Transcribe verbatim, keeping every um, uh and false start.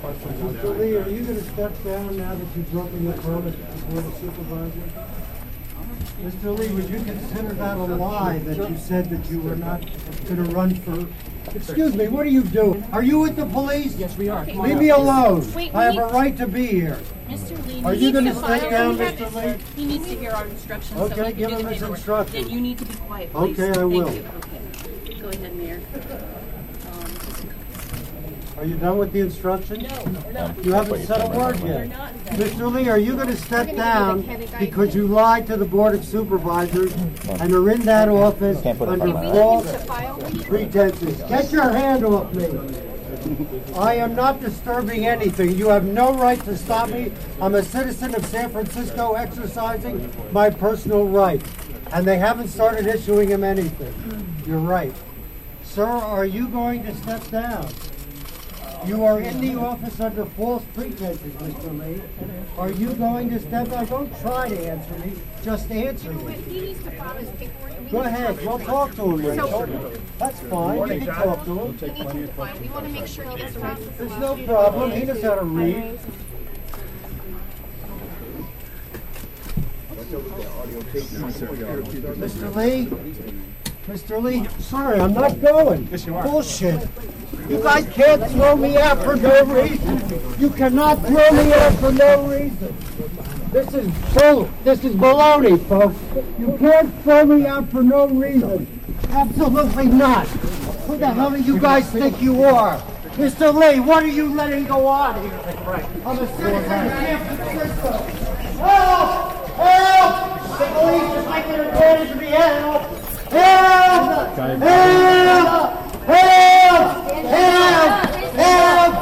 Mister Lee, are you going to step down now that you've broken the permit before the supervisor? Mister Lee, would you consider that a lie that you said that you were not going to run for... Excuse me, what are you doing? Are you with the police? Yes, we are. Leave me alone. Wait, I have need... a right to be here. Mister Lee, are you going to step down, Mister Lee? He needs to hear our instructions. Okay, so he give can him do his the instructions. Then you need to be quiet, please. Okay, I will. Thank you. Okay. Go ahead, Mayor. Are you done with the instructions? No, we're not. You haven't said a word yet. Mister Lee, are you going to step down because you lied to the Board of Supervisors and are in that office under false pretenses? Get your hand off me. I am not disturbing anything. You have no right to stop me. I'm a citizen of San Francisco exercising my personal rights. And they haven't started issuing him anything. You're right. Sir, are you going to step down? You are in the office under false pretenses, Mister Lee. Are you going to step down? Don't try to answer me. Just answer me. He needs to file his paperwork. Go ahead. We'll talk to him. Rachel. That's fine. You can talk to him. He needs to file. We want to make sure he gets arrested. There's no problem. He knows how to read. Mister Lee? Mister Lee? Sorry, I'm not going. Yes, you are. Bullshit. You guys can't throw me out for no reason. You cannot throw me out for no reason. This is bull. This is baloney, folks. You can't throw me out for no reason. Absolutely not. Who the hell do you guys think you are? Mister Lee, what are you letting go on here? I'm a citizen of San Francisco. Help! Help! The police are taking advantage of me. Help! Help! Help! Help! Help! Help!